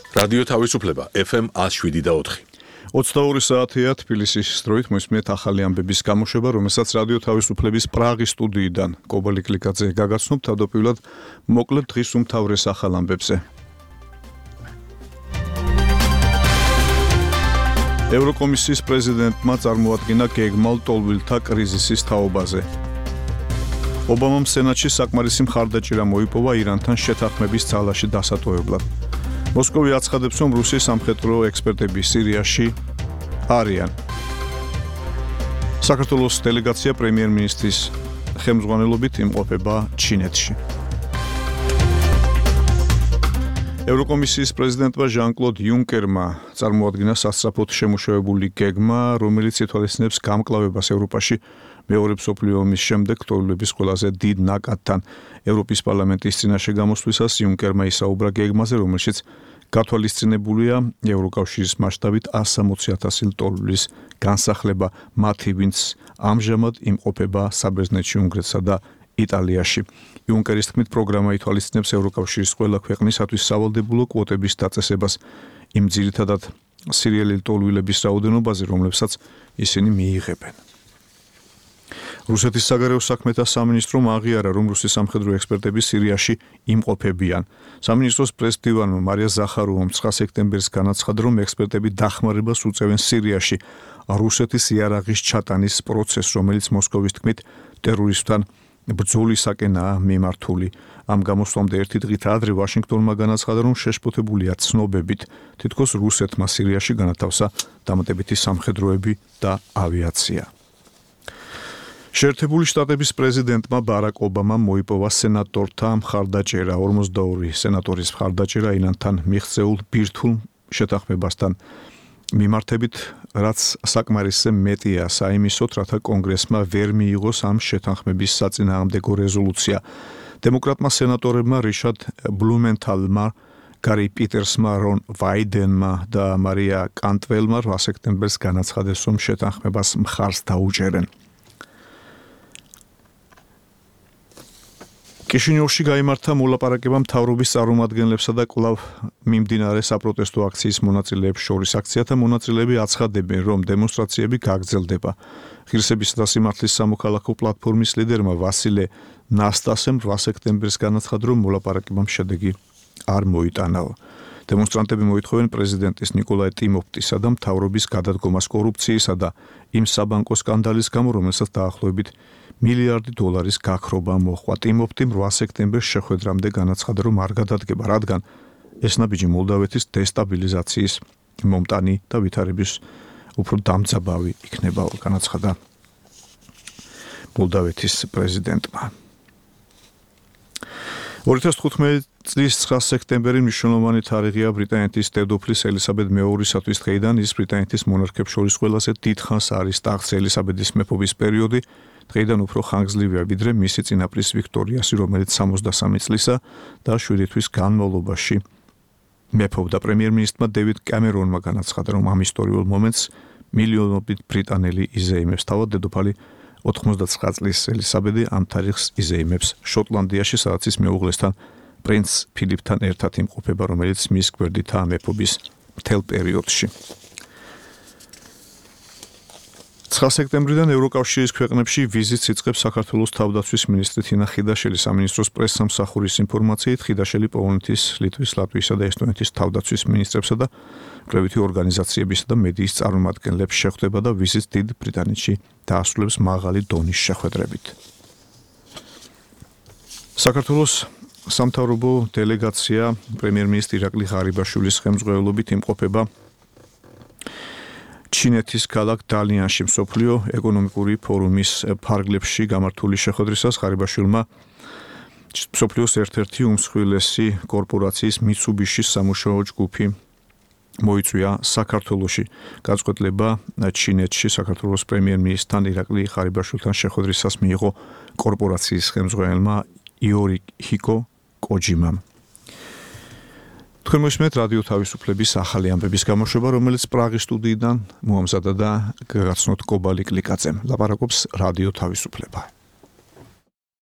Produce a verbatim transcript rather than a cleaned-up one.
რადიო თავისუფლება ეფ ემ one oh seven და four. ოცდაორი საათია თბილისის დროით მოისმენთ ახალი ამბების გამოშვება, რომელსაც რადიო თავისუფლების პრაღის სტუდიიდან კობალი კლიკაძე გაგაცნობთ. თავდაპირველად მოკლედ დღის უმთავრეს ახალ ამბებზე. ევროკომისიის პრეზიდენტმა წარმოადგინა გეგმა ლტოლვილთა კრიზისის თაობაზე. ობამამ სენატში საკმარისი მხარდაჭერა მოიპოვა ირანთან შეთანხმების ძალაში დასატოვებლად. მოსკოვი აცხადებს, რომ რუსიის სამხედრო ექსპერტები სირიაში არიან. საქართველოს დელეგაცია პრემიერ-მინისტრის ხელმძღვანელობით იმყოფება ჩინეთში. ევროკომისიის პრეზიდენტმა ჟან-კლოდ იუნკერმა წარმოადგინა სასწრაფოდ შემუშავებული გეგმა, რომელიც ითვალისწინებს გამკლავებას ევროპაში მეორე მსოფლიო ომის შემდეგ ლტოლვილების ყველაზე დიდ ნაკადთან. ევროპის პარლამენტის წინაშე გამოსვლისას იუნკერმა ისაუბრა გეგმაზე, რომელშიც გათვალისწინებულია ევროკავშირის მასშტაბით one hundred sixty thousand ლტოლვილის განსახლება, მათი ვინც ამჟამად იმყოფება საბერძნეთში, უნგრეთსა და იტალიაში. იუნკერის თქმით, პროგრამა ითვალისწინებს ევროკავშირის ყველა ქვეყნისათვის სავალდებულო კვოტების დაწესებას იმ ძირითადად სირიელი ლტოლვილების რაოდენობაზე, რომლებსაც ისინი მიიღებენ. რუსეთის საგარეო საქმეთა სამინისტრომ აღიარა, რომ რუსის სამხედრო ექსპერტები სირიაში იმყოფებიან. სამინისტროს პრეს-დივანმა მარია ზახაროვამ ცხრა სექტემბერს განაცხადა, რომ ექსპერტები დახმარებას უწევენ სირიაში რუსეთის იარაღის ჩატანის პროცესს, რომელიც მოსკოვის თქმით ტერორისტთან ბრძოლისაკენაა მიმართული. ამ გამოსვლამდე ერთი დღით ადრე ვაშინგტონმა განაცხადა, რომ შეშფოთებულია ცნობებით, თითქოს რუსეთმა სირიაში განათავსა დამატებითი სამხედროები და ავიაცია. შეერთებული შტატების პრეზიდენტმა ბარაკ ობამამ მოიპოვა სენატორთა მხარდაჭერა. ორმოცდაორი სენატორის მხარდაჭერა ირანთან მიღწეულ ბირთვულ შეთანხმებასთან მიმართებით, რაც საკმარისზე მეტია საიმისოდ, რათა კონგრესმა ვერ მიიღოს ამ შეთანხმების საწინააღმდეგო რეზოლუცია. დემოკრატმა სენატორებმა რიშად ბლუმენთალმა, გარი პიტერსმა, რონ ვაიდენმა და მარია კანტველმა რვა სექტემბერს განაცხადეს, რომ შეთანხმებას მხარს დაუჭერენ. კიშინიოვში გაიმართა მოლაპარაკება მთავრობის წარმომადგენლებსა და კვლავ მიმდინარე საპროტესტო აქციის მონაწილეებს შორის. აქციათა მონაწილეები აცხადებენ, რომ დემონსტრაციები გაგრძელდება. ღირსებისა და სიმართლის სამოქალაქო პლატფორმის ლიდერმა ვასილე ნასტასემ რვა სექტემბერს განაცხადა, რომ მოლაპარაკებამ შედეგი არ მოიტანაო. დემონსტრანტები მოითხოვენ პრეზიდენტის ნიკოლაი ტიმოფტისა და მთავრობის გადადგომას კორუფციისა და იმ საბანკო სკანდალის გამო, რომელსაც დაახლოებით მილიარდი დოლარის გაქრობა მოჰყვა. ტიმოფტიმ რვა სექტემბერს შეხვედრამდე განაცხადა, რომ არ გადადგება, რადგან ეს ნაბიჯი მოლდავეთის დესტაბილიზაციის მომტანი და ვითარების უფრო დამძაბავი იქნება, განაცხადა მოლდავეთის პრეზიდენტმა. ორი ათას თხუთმეტი წლის ცხრა სექტემბერი მნიშვნელოვანი თარიღია ბრიტანეთის დედოფლის ელისაბედ მეორისათვის. დღეიდან ის ბრიტანეთის მონარქებს შორის ყველაზე დიდხანს არის ტახტზე. ელისაბედის მეფობის პერიოდი დღეიდან უფრო ხანგრძლივია, ვიდრე მისი წინაპრის ვიქტორიასი, რომელიც სამოცდასამი წლისა და შვიდი თვის განმავლობაში მეფობდა. პრემიერ-მინისტრმა დევიდ კამერონმა განაცხადა, რომ ამ ისტორიულ მომენტს მილიონობით ბრიტანელი იზეიმებს. თავად დედოფალი ოთხმოცდაცხრა წლის ელისაბედი ამ თარიღს იზეიმებს შოტლანდიაში, სადაც ის მეუღლესთან პრინც ფილიპთან ერთად იმყოფება, რომელიც მის გვერდითაა მეფობის მთელ პერიოდში. ცხრა სექტემბრიდან ევროკავშირის ქვეყნებში ვიზიტს იწყებს საქართველოს თავდაცვის მინისტრი თინა ხიდაშელი. სამინისტროს პრესსამსახურის ინფორმაციით, ხიდაშელი პოლონეთის, ლიტვის, ლატვიისა და ესტონეთის თავდაცვის მინისტრებსა და კრებითი ორგანიზაციებისა და მედიის წარმომადგენლებს შეხვდება და ვიზიტს დიდ ბრიტანეთში დაასრულებს მაღალი დონის შეხვედრებით. საქართველოს სამთავრობო დელეგაცია პრემიერ-მინისტრი ირაკლი ღარიბაშვილის ხელმძღვანელობით იმყოფება ჩინეთის ქალაქ დალიანში. მსოფლიო ეკონომიკური ფორუმის ფარგლებში გამართული შეხვედრისას ღარიბაშვილმა მსოფლიოს ერთ-ერთი უმსხვილესი კორპორაციის მიცუბიშის სამუშაო ჯგუფი მოიწვია საქართველოში. გაწყვეტილება ჩინეთში საქართველოს პრემიერ-მინისტრთან ირაკლი ღარიბაშვილთან შეხვედრისას მიიღო კორპორაციის ხელმძღვანელმა იორიჰიკო კოჯიმამ. თქვენ მოისმენთ რადიო თავისუფლების ახალი ამბების გამოშვება, რომელიც პრაღის სტუდიიდან მოამზადა და გაგაცნოთ კობალი კლიკაძემ. ლაპარაკობს რადიო თავისუფლება.